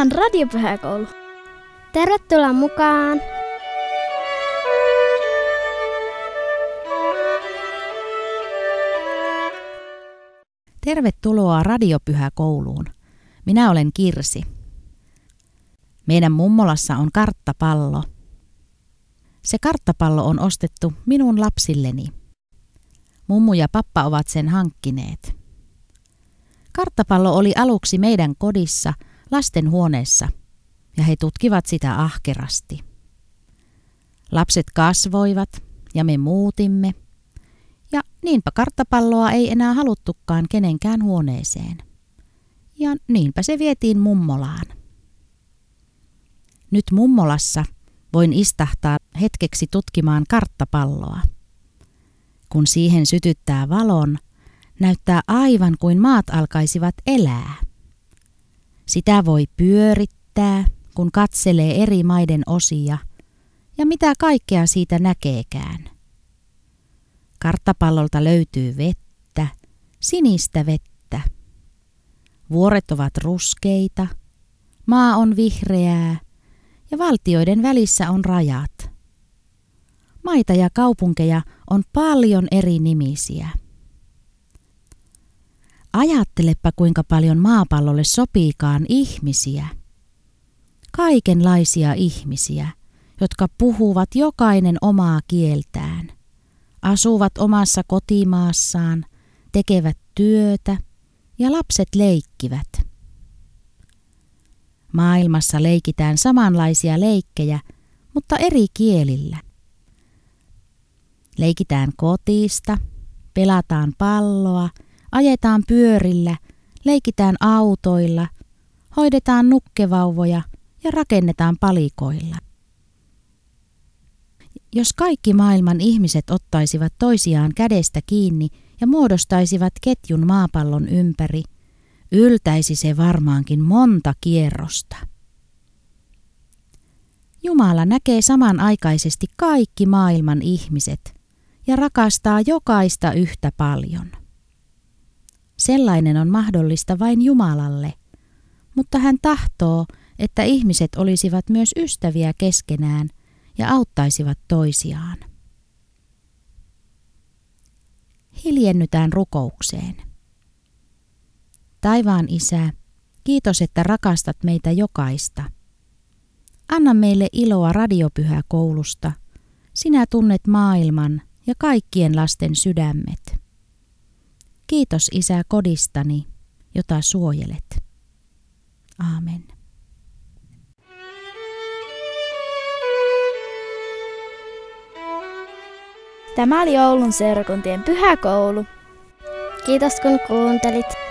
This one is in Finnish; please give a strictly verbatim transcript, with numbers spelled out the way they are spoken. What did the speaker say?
Tämä on Radiopyhäkoulu. Tervetuloa mukaan! Tervetuloa Radiopyhäkouluun. Minä olen Kirsi. Meidän mummolassa on karttapallo. Se karttapallo on ostettu minun lapsilleni. Mummu ja pappa ovat sen hankkineet. Karttapallo oli aluksi meidän kodissa lastenhuoneessa ja he tutkivat sitä ahkerasti. Lapset kasvoivat ja me muutimme ja niinpä karttapalloa ei enää haluttukaan kenenkään huoneeseen. Ja niinpä se vietiin mummolaan. Nyt mummolassa voin istahtaa hetkeksi tutkimaan karttapalloa. Kun siihen sytyttää valon, näyttää aivan kuin maat alkaisivat elää. Sitä voi pyörittää, kun katselee eri maiden osia ja mitä kaikkea siitä näkeekään. Karttapallolta löytyy vettä, sinistä vettä. Vuoret ovat ruskeita, maa on vihreää ja valtioiden välissä on rajat. Maita ja kaupunkeja on paljon eri nimisiä. Ajattelepa, kuinka paljon maapallolle sopiikaan ihmisiä. Kaikenlaisia ihmisiä, jotka puhuvat jokainen omaa kieltään, asuvat omassa kotimaassaan, tekevät työtä ja lapset leikkivät. Maailmassa leikitään samanlaisia leikkejä, mutta eri kielillä. Leikitään kotista, pelataan palloa, ajetaan pyörillä, leikitään autoilla, hoidetaan nukkevauvoja ja rakennetaan palikoilla. Jos kaikki maailman ihmiset ottaisivat toisiaan kädestä kiinni ja muodostaisivat ketjun maapallon ympäri, yltäisi se varmaankin monta kierrosta. Jumala näkee samanaikaisesti kaikki maailman ihmiset ja rakastaa jokaista yhtä paljon. Sellainen on mahdollista vain Jumalalle, mutta hän tahtoo, että ihmiset olisivat myös ystäviä keskenään ja auttaisivat toisiaan. Hiljennytään rukoukseen. Taivaan Isä, kiitos, että rakastat meitä jokaista. Anna meille iloa Radiopyhäkoulusta. Sinä tunnet maailman ja kaikkien lasten sydämet. Kiitos Isä kodistani, jota suojelet. Aamen. Tämä oli Oulun seurakuntien pyhäkoulu. Kiitos kun kuuntelit.